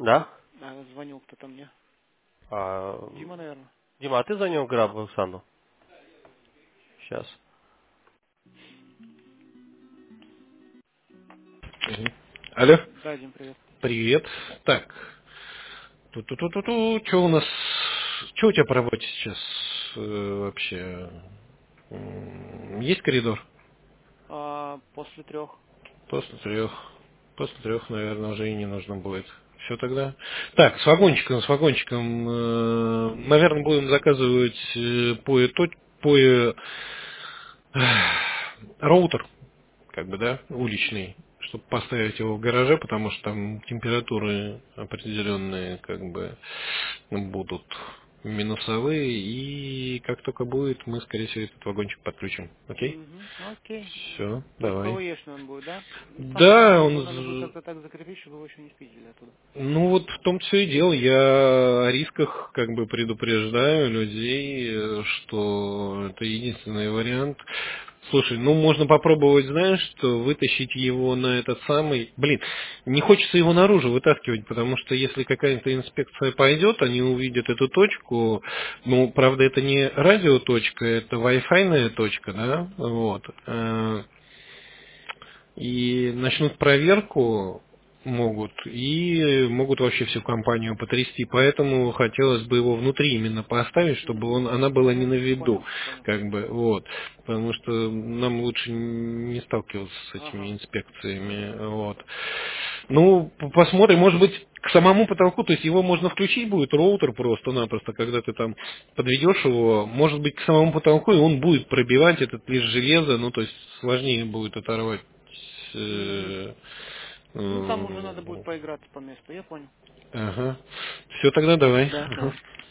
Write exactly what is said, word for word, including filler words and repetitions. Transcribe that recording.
Да? А, звонил кто-то мне. А, Дима, наверное. Дима, а ты звонил Грабу Оксану? Сейчас. Мгм. Алло, Да, Дим, привет. привет. Так, ту-ту-ту-ту-ту, что у нас, что у тебя по работе сейчас э, вообще? М, Есть коридор? А, после трех. После трех. После трех, наверное, уже и не нужно будет. Все тогда. Так, с вагончиком, с вагончиком, э, наверное, будем заказывать э, по, точ- по э, роутер, как бы, да, уличный, чтобы поставить его в гараже, потому что там температуры определенные, как бы, будут минусовые, и как только будет, мы, скорее всего, этот вагончик подключим. Окей? Угу. Окей. Все, П- давай. ПВЕшный он будет, да? Ну, самое Да, главное, его он... надо будет з- как-то так закрепить, чтобы его еще не спиздили оттуда. Ну вот в том все и дело. Я о рисках как бы предупреждаю людей, э, что это единственный вариант. Слушай, ну можно попробовать, знаешь, что вытащить его на этот самый... Блин, не хочется его наружу вытаскивать, потому что если какая-то инспекция пойдет, они увидят эту точку. Ну, правда, это не радиоточка, это Wi-Fi точка, да? Вот. Э, И начнут проверку могут, и могут вообще всю компанию потрясти. Поэтому хотелось бы его внутри именно поставить, чтобы Угу. он, она была не на Угу. виду. Понял, понял. Как бы, вот. Потому что нам лучше не сталкиваться с этими Ага. инспекциями. Вот. Ну, п- посмотрим, может быть, к самому потолку, то есть его можно включить будет, роутер просто-напросто, когда ты там подведешь его, может быть, к самому потолку, и он будет пробивать этот лишь железо, ну, то есть сложнее будет оторвать. Угу. э, Ну, там уже э, надо будет поиграться по месту, я понял. Ага. Все, тогда давай. Да, Ага. давай.